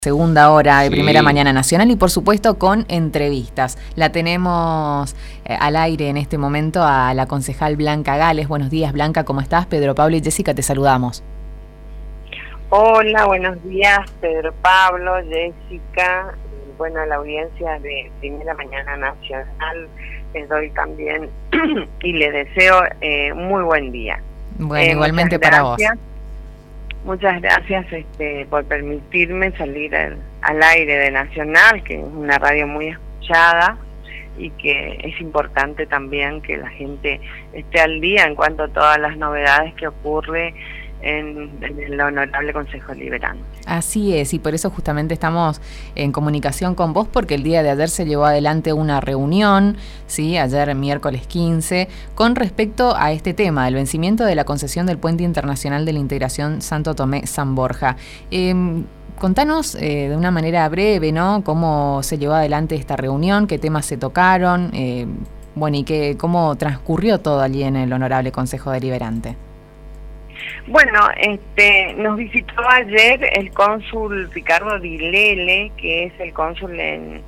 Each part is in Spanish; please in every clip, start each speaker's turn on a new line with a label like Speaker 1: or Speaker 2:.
Speaker 1: Segunda hora de
Speaker 2: Sí.
Speaker 1: Primera Mañana Nacional y por supuesto con entrevistas. La tenemos al aire en este momento a la concejal Blanca Gales. Buenos días, Blanca, ¿cómo estás? Pedro, Pablo y Jessica, te saludamos.
Speaker 3: Hola, buenos días, Pedro, Pablo, Jessica, bueno, a la audiencia de Primera Mañana Nacional les doy también y les deseo muy buen día.
Speaker 1: Bueno, igualmente para vos.
Speaker 3: Muchas gracias por permitirme salir al aire de Nacional, que es una radio muy escuchada y que es importante también que la gente esté al día en cuanto a todas las novedades que ocurre en el Honorable Consejo Deliberante.
Speaker 1: Así es, y por eso justamente estamos en comunicación con vos, porque el día de ayer se llevó adelante una reunión, ¿sí? Ayer miércoles 15, con respecto a este tema, el vencimiento de la concesión del Puente Internacional de la Integración Santo Tomé-San Borja. Contanos de una manera breve, ¿no?, cómo se llevó adelante esta reunión, qué temas se tocaron, bueno, y cómo transcurrió todo allí en el Honorable Consejo Deliberante.
Speaker 3: Bueno, nos visitó ayer el cónsul Ricardo Dilele, que es el cónsul en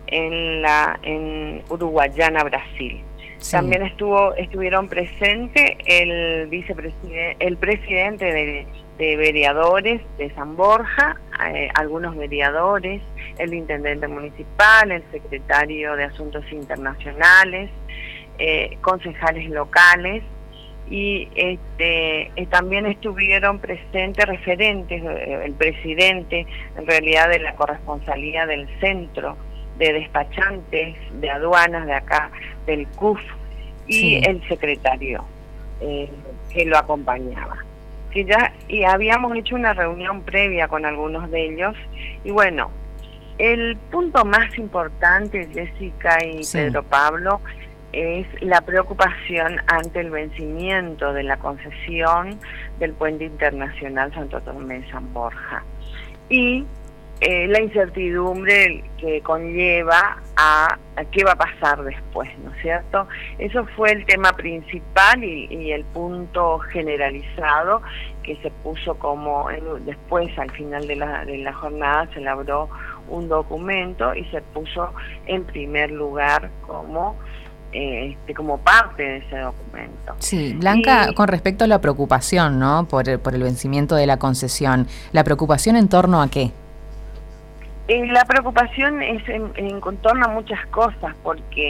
Speaker 3: Uruguayana, Brasil. Sí. También estuvieron presentes el presidente de vereadores de San Borja, algunos vereadores, el intendente municipal, el secretario de Asuntos Internacionales, concejales locales. Y también estuvieron presentes referentes, el presidente en realidad de la corresponsalía del centro de despachantes de aduanas de acá, del CUF, y sí, el secretario que lo acompañaba. Y habíamos hecho una reunión previa con algunos de ellos, y bueno, el punto más importante, Jessica y sí, Pedro Pablo, es la preocupación ante el vencimiento de la concesión del Puente Internacional Santo Tomé-San Borja y la incertidumbre que conlleva a qué va a pasar después, ¿no es cierto? Eso fue el tema principal y el punto generalizado que se puso como después, al final de la jornada, se elaboró un documento y se puso en primer lugar como parte de ese documento.
Speaker 1: Sí, Blanca, con respecto a la preocupación, ¿no?, por el vencimiento de la concesión, ¿la preocupación en torno a qué?
Speaker 3: La preocupación es en torno a muchas cosas, porque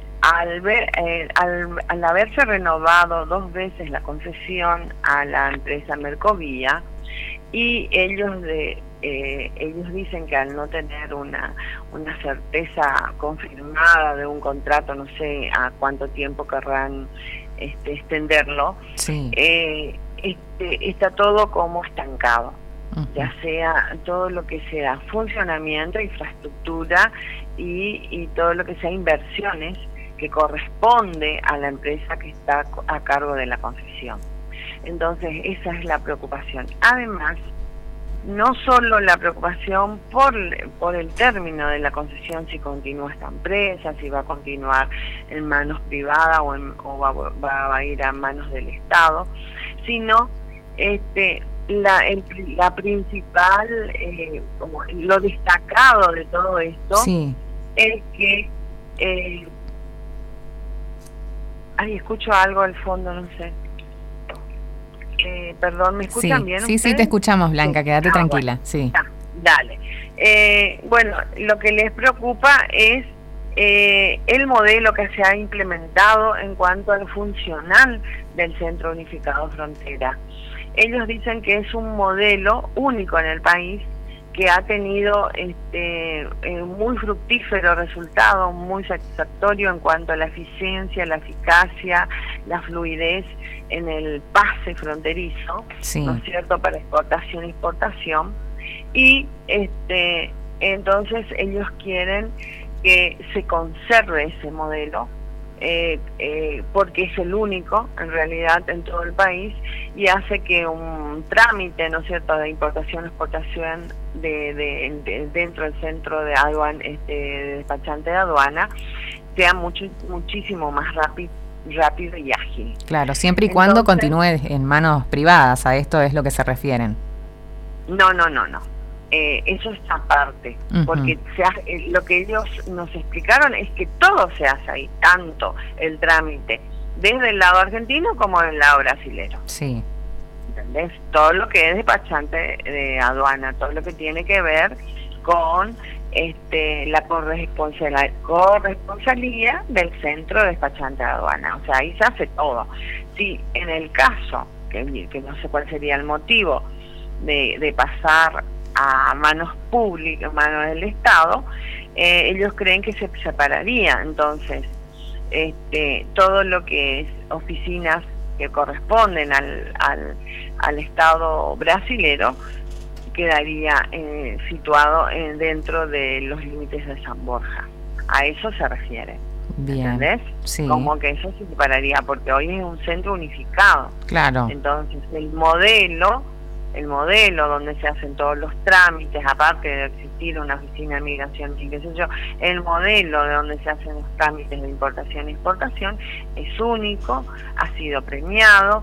Speaker 3: al haberse renovado 2 veces la concesión a la empresa Mercovía, y ellos dicen que al no tener una certeza confirmada de un contrato, no sé a cuánto tiempo querrán extenderlo, sí, está todo como estancado. Uh-huh. Ya sea todo lo que sea funcionamiento, infraestructura y todo lo que sea inversiones que corresponde a la empresa que está a cargo de la concesión. Entonces esa es la preocupación. Además, no solo la preocupación por el término de la concesión, si continúa esta empresa, si va a continuar en manos privadas o va a ir a manos del Estado, sino la principal, como lo destacado de todo esto, sí, es que escucho algo al fondo, no sé. Perdón, ¿me escuchan bien ustedes?
Speaker 1: Sí, te escuchamos, Blanca, quédate tranquila.
Speaker 3: Bueno,
Speaker 1: sí.
Speaker 3: Dale. Bueno, lo que les preocupa es el modelo que se ha implementado en cuanto al funcional del Centro Unificado Frontera. Ellos dicen que es un modelo único en el país, que ha tenido muy fructífero resultado, muy satisfactorio en cuanto a la eficiencia, la eficacia, la fluidez en el pase fronterizo, sí, ¿no es cierto?, para exportación e importación. Y entonces ellos quieren que se conserve ese modelo, porque es el único en realidad en todo el país, y hace que un trámite, ¿no es cierto?, de importación exportación dentro del centro de aduana, de despachante de aduana, sea muchísimo más rápido y ágil.
Speaker 1: Claro, siempre y cuando continúe en manos privadas, a esto es lo que se refieren.
Speaker 3: No. eso es aparte,
Speaker 1: Ujú.
Speaker 3: porque lo que ellos nos explicaron es que todo se hace ahí, tanto el trámite desde el lado argentino como del lado brasilero.
Speaker 1: Sí.
Speaker 3: ¿Entendés? Todo lo que es despachante de aduana, todo lo que tiene que ver con la corresponsalía del centro de despachante de aduana. O sea, ahí se hace todo. Si en el caso, que no sé cuál sería el motivo de pasar a manos públicas, manos del Estado, ellos creen que se separaría. Entonces, todo lo que es oficinas que corresponden al Estado brasilero quedaría situado dentro de los límites de San Borja. A eso se refiere.
Speaker 1: Bien.
Speaker 3: ¿Entendés?
Speaker 1: Sí.
Speaker 3: Como que eso se separaría, porque hoy es un centro unificado.
Speaker 1: Claro.
Speaker 3: Entonces, el modelo donde se hacen todos los trámites, aparte de existir una oficina de migración y qué sé yo, el modelo de donde se hacen los trámites de importación e exportación es único, ha sido premiado,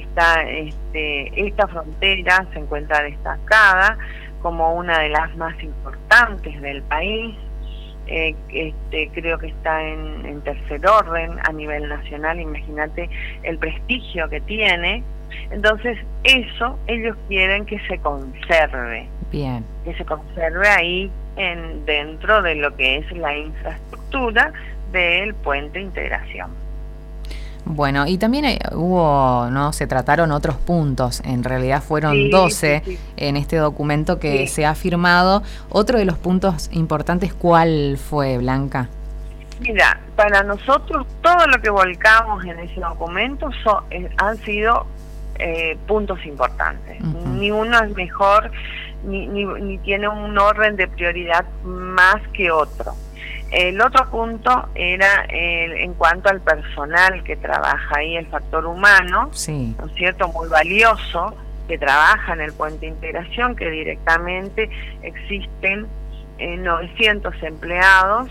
Speaker 3: esta frontera se encuentra destacada como una de las más importantes del país. Creo que está en tercer orden a nivel nacional. Imagínate el prestigio que tiene. Entonces eso ellos quieren que se conserve.
Speaker 1: Bien. Que
Speaker 3: se conserve ahí dentro de lo que es la infraestructura del puente de integración.
Speaker 1: Bueno, y también se trataron otros puntos, en realidad fueron 12 en este documento que se ha firmado. Otro de los puntos importantes, ¿cuál fue, Blanca?
Speaker 3: Mira, para nosotros todo lo que volcamos en ese documento han sido puntos importantes. Ni uno es mejor, ni tiene un orden de prioridad más que otro. El otro punto era en cuanto al personal que trabaja ahí, el factor humano, ¿no es cierto?, muy valioso, que trabaja en el puente de integración, que directamente existen 900 empleados,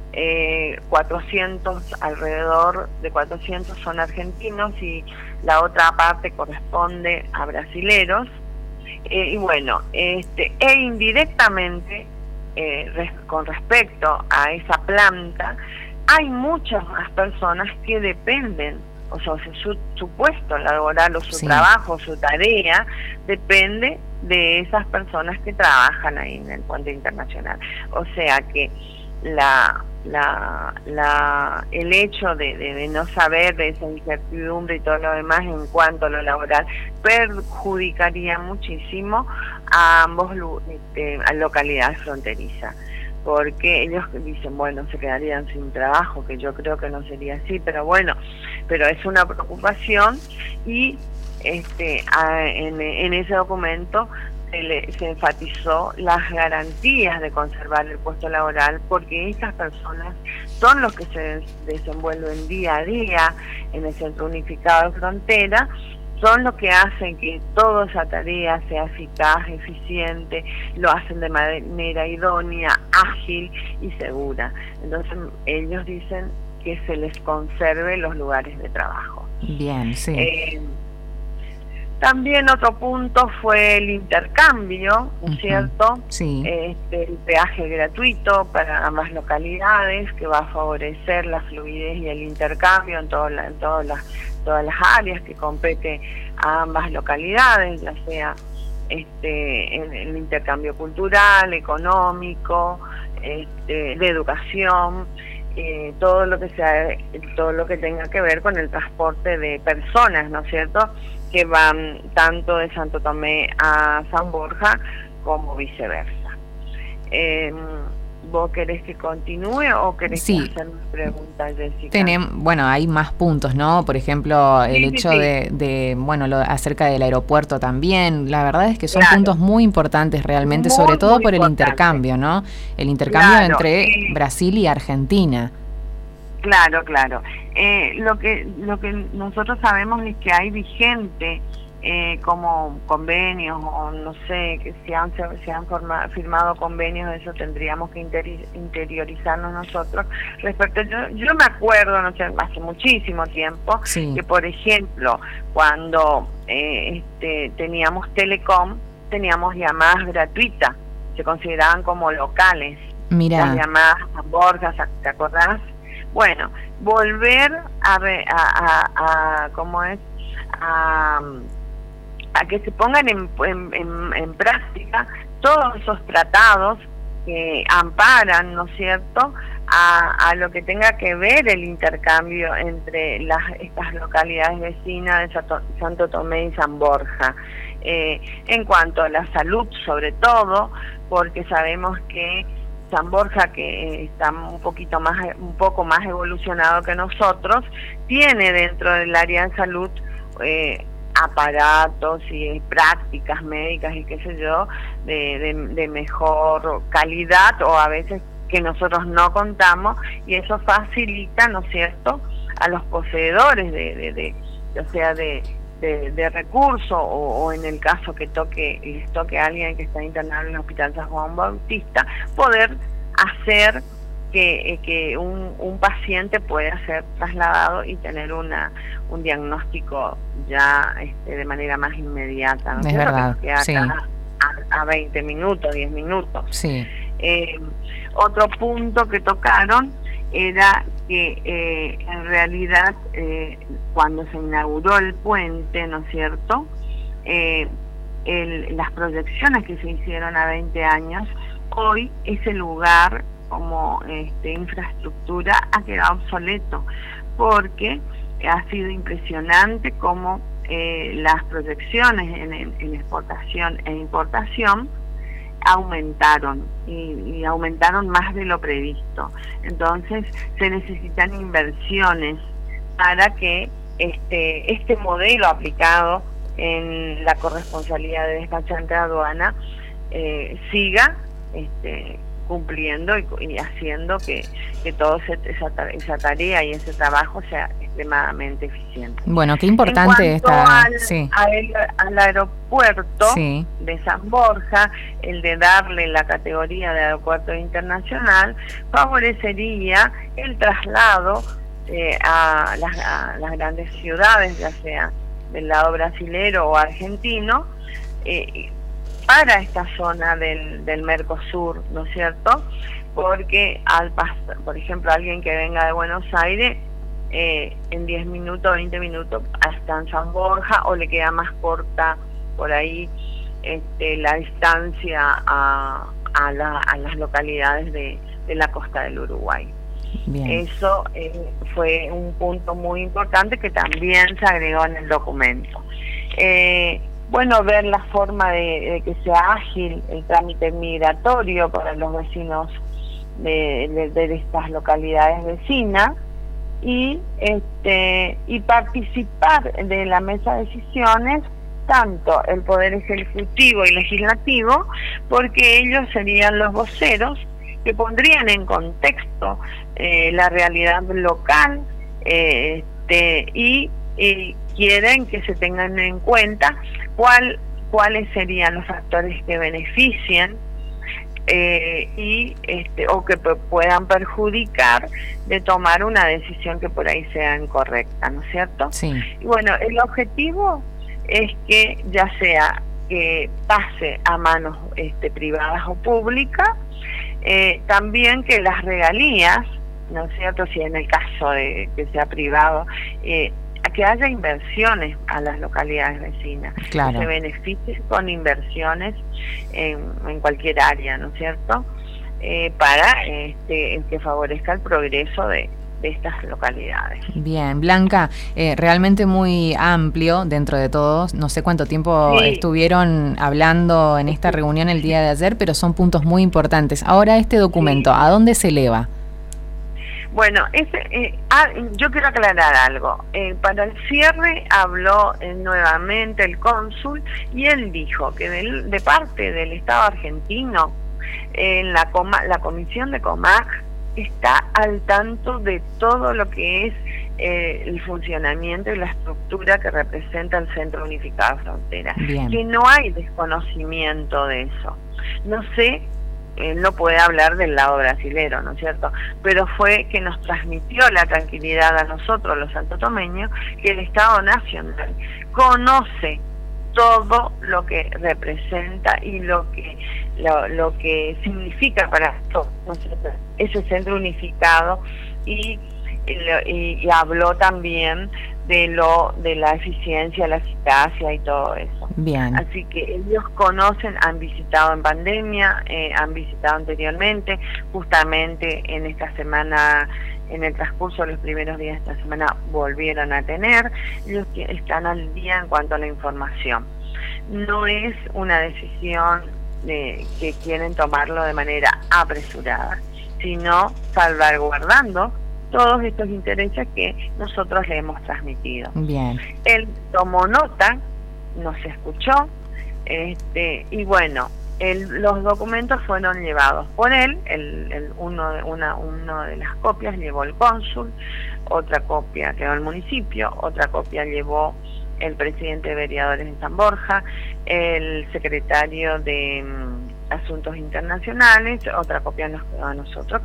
Speaker 3: 400, alrededor de 400 son argentinos y la otra parte corresponde a brasileros, y bueno, indirectamente, con respecto a esa planta, hay muchas más personas que dependen, o sea, su puesto laboral o su trabajo, su tarea, depende de esas personas que trabajan ahí en el puente internacional. O sea que el hecho de no saber, de esa incertidumbre y todo lo demás en cuanto a lo laboral, perjudicaría muchísimo a ambos a localidades fronterizas, porque ellos dicen, bueno, se quedarían sin trabajo, que yo creo que no sería así, pero bueno, pero es una preocupación. Y en ese documento se enfatizó las garantías de conservar el puesto laboral, porque estas personas son los que se desenvuelven día a día en el Centro Unificado de Frontera, son los que hacen que toda esa tarea sea eficaz, eficiente, lo hacen de manera idónea, ágil y segura. Entonces ellos dicen que se les conserve los lugares de trabajo.
Speaker 1: Bien, sí.
Speaker 3: También otro punto fue el intercambio, ¿no es cierto?
Speaker 1: Sí.
Speaker 3: El peaje gratuito para ambas localidades, que va a favorecer la fluidez y el intercambio en todas las áreas que compete a ambas localidades, ya sea en el intercambio cultural, económico, de educación, todo lo que tenga que ver con el transporte de personas, ¿no es cierto?, que van tanto de Santo Tomé a San Borja como viceversa. ¿Vos querés que continúe o querés hacer preguntas, Jessica?
Speaker 1: Bueno, hay más puntos, ¿no? Por ejemplo, el hecho de acerca del aeropuerto también. La verdad es que son puntos muy importantes realmente, sobre todo por el intercambio, ¿no? El intercambio entre Brasil y Argentina.
Speaker 3: Claro. Lo que nosotros sabemos es que hay vigente como convenios, o no sé, que se han firmado convenios, eso tendríamos que interiorizarnos nosotros respecto. Yo me acuerdo, no sé, hace muchísimo tiempo, que por ejemplo, cuando teníamos Telecom, teníamos llamadas gratuitas se consideraban como locales.
Speaker 1: Mirá.
Speaker 3: Las llamadas San Borja, ¿te acordás? Bueno, volver ¿cómo es? A que se pongan en práctica todos esos tratados que amparan, ¿no es cierto?, a lo que tenga que ver el intercambio entre estas localidades vecinas de Santo Tomé y San Borja. En cuanto a la salud, sobre todo, porque sabemos que San Borja, que está un poco más evolucionado que nosotros, tiene dentro del área de salud aparatos y prácticas médicas y qué sé yo, de mejor calidad, o a veces que nosotros no contamos, y eso facilita, ¿no es cierto?, a los poseedores de recursos, o en el caso que les toque a alguien que está internado en el Hospital San Juan Bautista, poder hacer que un paciente pueda ser trasladado y tener un diagnóstico ya de manera más inmediata, ¿no?
Speaker 1: Es verdad,
Speaker 3: que
Speaker 1: sí.
Speaker 3: A 20 minutos, 10 minutos.
Speaker 1: Sí.
Speaker 3: Otro punto que tocaron era que en realidad cuando se inauguró el puente, ¿no es cierto?, las proyecciones que se hicieron a 20 años, hoy ese lugar como infraestructura ha quedado obsoleto, porque ha sido impresionante cómo las proyecciones en exportación e importación aumentaron y aumentaron más de lo previsto. Entonces se necesitan inversiones para que este modelo aplicado en la corresponsabilidad de despachante de aduana siga cumpliendo y haciendo que toda esa tarea y ese trabajo sea extremadamente eficiente.
Speaker 1: Bueno, qué importante
Speaker 3: al aeropuerto,
Speaker 1: sí,
Speaker 3: de San Borja, el de darle la categoría de aeropuerto internacional favorecería el traslado a las grandes ciudades, ya sea del lado brasilero o argentino, para esta zona del Mercosur, ¿no es cierto? Porque por ejemplo, alguien que venga de Buenos Aires, en 10 minutos, 20 minutos está en San Borja, o le queda más corta por ahí la distancia a las localidades de la costa del Uruguay. Bien. Eso fue un punto muy importante que también se agregó en el documento. Bueno, ver la forma de que sea ágil el trámite migratorio para los vecinos de estas localidades vecinas, y participar de la mesa de decisiones tanto el Poder Ejecutivo y Legislativo, porque ellos serían los voceros que pondrían en contexto la realidad local, y quieren que se tengan en cuenta cuáles serían los factores que beneficien o que puedan perjudicar de tomar una decisión que por ahí sea incorrecta, ¿no es cierto?
Speaker 1: Sí.
Speaker 3: Y bueno, el objetivo es que ya sea que pase a manos privadas o públicas, también que las regalías, ¿no es cierto?, si en el caso de que sea privado, que haya inversiones a las localidades vecinas, claro, que se beneficien con inversiones en cualquier área, ¿no es cierto?, para que favorezca el progreso de estas localidades.
Speaker 1: Bien, Blanca, realmente muy amplio dentro de todos. No sé cuánto tiempo estuvieron hablando en esta reunión el día de ayer, pero son puntos muy importantes. Ahora, este documento, ¿a dónde se eleva?
Speaker 3: Bueno, yo quiero aclarar algo. Para el cierre habló nuevamente el cónsul, y él dijo que de parte del Estado argentino, la Comisión de COMAC está al tanto de todo lo que es el funcionamiento y la estructura que representa el Centro Unificado de Frontera. Bien. Que no hay desconocimiento de eso. No sé, él no puede hablar del lado brasilero, ¿no es cierto?, pero fue que nos transmitió la tranquilidad a nosotros, los santotomeños, que el Estado Nacional conoce todo lo que representa y lo que significa para todos ese centro unificado, y habló también de la eficiencia, la eficacia y todo eso.
Speaker 1: Bien.
Speaker 3: Así que ellos conocen, han visitado en pandemia, han visitado anteriormente, justamente en esta semana, en el transcurso de los primeros días de esta semana volvieron a tener. Ellos están al día en cuanto a la información. No es una decisión que quieren tomarlo de manera apresurada, sino salvaguardando todos estos intereses que nosotros le hemos transmitido.
Speaker 1: Bien.
Speaker 3: Él tomó nota, nos escuchó, y bueno, los documentos fueron llevados por él, uno de las copias llevó el cónsul, otra copia quedó el municipio, otra copia llevó el presidente de vereadores de San Borja, el secretario de Asuntos Internacionales, otra copia nos quedó a nosotros,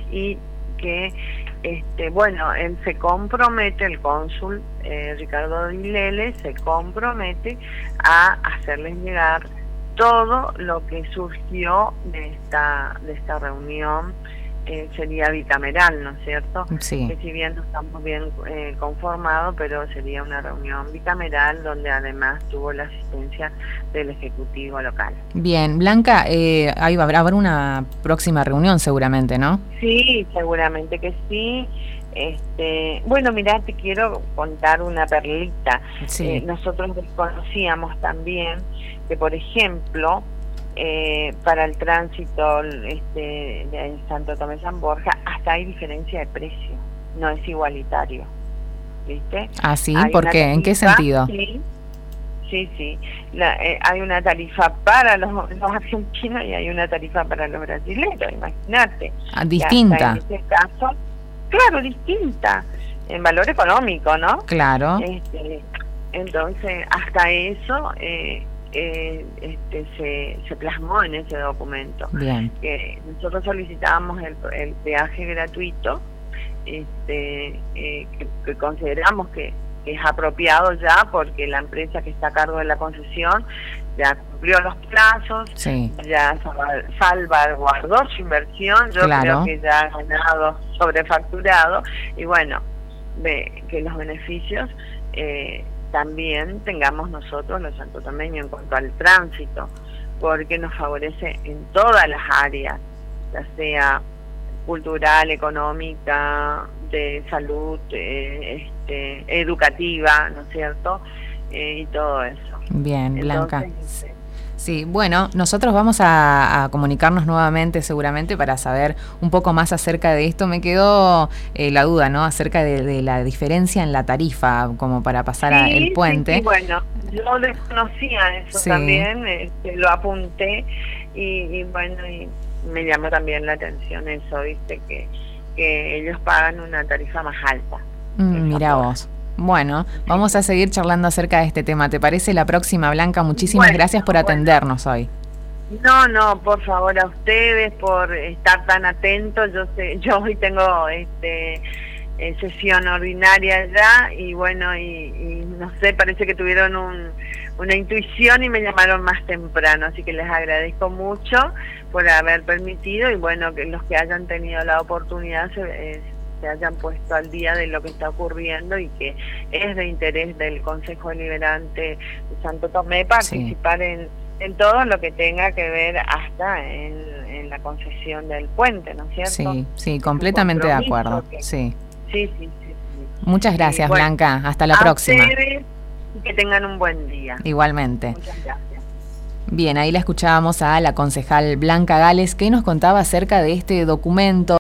Speaker 3: bueno, él se compromete, el cónsul Ricardo Dilele se compromete a hacerles llegar todo lo que surgió de esta reunión. Sería bicameral, ¿no es cierto?
Speaker 1: Sí.
Speaker 3: Que si bien no estamos bien conformados, pero sería una reunión bicameral donde además tuvo la asistencia del Ejecutivo local.
Speaker 1: Bien, Blanca, ahí va a haber una próxima reunión seguramente, ¿no?
Speaker 3: Sí, seguramente que sí. Bueno, mirá, te quiero contar una perlita.
Speaker 1: Sí.
Speaker 3: Nosotros desconocíamos también que, por ejemplo, para el tránsito de Santo Tomé San Borja, hasta hay diferencia de precio, no es igualitario, ¿viste?
Speaker 1: Ah, sí,
Speaker 3: Hay
Speaker 1: ¿por
Speaker 3: una
Speaker 1: qué? ¿En qué
Speaker 3: tarifa,
Speaker 1: sentido?
Speaker 3: Sí. Hay una tarifa para los argentinos y hay una tarifa para los brasileños, imagínate.
Speaker 1: Ah, distinta.
Speaker 3: En este caso, claro, distinta, en valor económico, ¿no?
Speaker 1: Claro.
Speaker 3: Entonces, hasta eso se plasmó en ese documento.
Speaker 1: Bien.
Speaker 3: Que nosotros solicitábamos el peaje gratuito, que consideramos que es apropiado ya, porque la empresa que está a cargo de la concesión ya cumplió los plazos,
Speaker 1: sí,
Speaker 3: ya salvaguardó su inversión, yo
Speaker 1: claro,
Speaker 3: creo que ya ha ganado sobrefacturado, y bueno, que los beneficios también tengamos nosotros los santotomeños en cuanto al tránsito, porque nos favorece en todas las áreas, ya sea cultural, económica, de salud, educativa, ¿no es cierto? Y todo eso.
Speaker 1: Bien, Blanca. Entonces, sí, bueno, nosotros vamos a comunicarnos nuevamente seguramente para saber un poco más acerca de esto. Me quedó la duda, ¿no? Acerca de la diferencia en la tarifa, como para pasar el puente.
Speaker 3: Sí, bueno, yo desconocía eso también, lo apunté y bueno, y me llamó también la atención eso, viste, que ellos pagan una tarifa más alta.
Speaker 1: Mira vos. Bueno, vamos a seguir charlando acerca de este tema. ¿Te parece la próxima, Blanca? Muchísimas gracias por atendernos hoy.
Speaker 3: No, por favor, a ustedes por estar tan atentos. Yo hoy tengo sesión ordinaria ya y bueno, y no sé, parece que tuvieron una intuición y me llamaron más temprano, así que les agradezco mucho por haber permitido y bueno, que los que hayan tenido la oportunidad se hayan puesto al día de lo que está ocurriendo y que es de interés del Consejo Deliberante de Santo Tomé participar en todo lo que tenga que ver hasta en la concesión del puente, ¿no es cierto?
Speaker 1: Sí, completamente de acuerdo. Sí.
Speaker 3: Sí.
Speaker 1: Muchas gracias, bueno, Blanca. Hasta la próxima.
Speaker 3: Ustedes, que tengan un buen día.
Speaker 1: Igualmente.
Speaker 3: Muchas gracias.
Speaker 1: Bien, ahí la escuchábamos a la concejal Blanca Gales, que nos contaba acerca de este documento